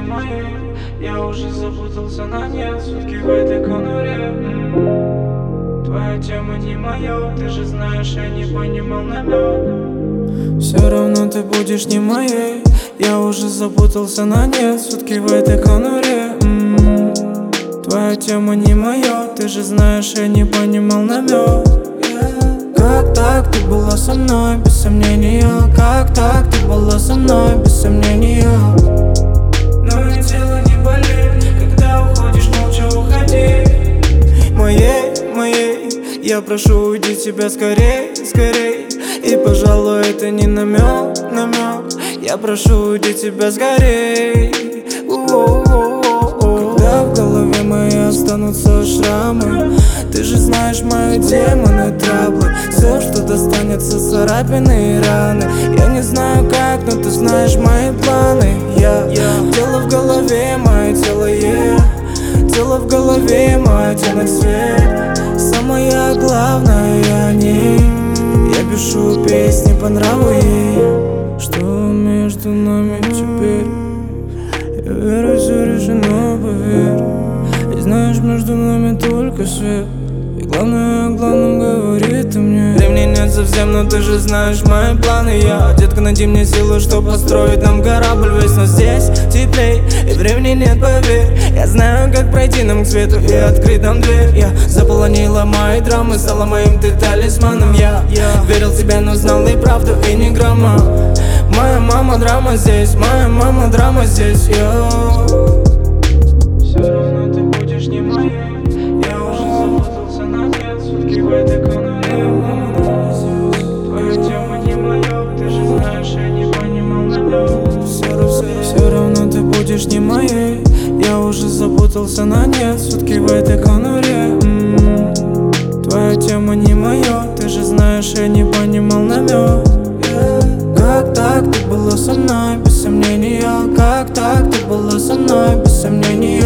моей. Я уже запутался на нет, сутки в этой конуре. Твоя тема не моя, ты же знаешь, я не понимал намек. Все равно ты будешь не моей. Я уже запутался на нет, сутки в этой конуре. Твоя тема не моя, ты же знаешь, я не понимал намек. Как так ты была со мной, без сомнения? Как так ты была со мной, без сомнения? Но и тело не болит, когда уходишь, молча уходи. Моей, я прошу, уйди тебя скорей, скорей. И, пожалуй, это не намек. Я прошу, уйди тебя скорей. Когда в голове моей останутся шрамы, ты же знаешь мои демоны, траблы. Все, что достанется, царапины и раны. Я не знаю как, но ты знаешь мои планы. Тело в голове, мое тело, тело в голове, мой оттенок свет. Самое главное я о ней. Я пишу песни по нраву ей. Что между нами теперь? Я верю, все решено, поверь. И знаешь, между нами только свет. И главное, о главном говорит ты мне. Времени нет совсем, но ты же знаешь мои планы. Детка, найди мне силы, чтобы построить нам корабль весь. Но здесь теплей, и времени нет, поверь. Я знаю, как пройти нам к свету и открыть нам дверь. Я заполонила мои драмы, стала моим ты талисманом. Я верил в тебя, но знал и правду, и ни грамма. Моя мама драма здесь, моя мама драма здесь. Все равно ты будешь не моей. Я уже запутался на нет, сутки в этой конуре. Твоя тема не моя, ты же знаешь, я не понимал намек. Все равно ты будешь не моей. Я уже запутался на нет, сутки в этой конуре. Твоя тема не моя, ты же знаешь, я не понимал намек. Как так ты была со мной, без сомнения? Как так ты была со мной, без сомнения?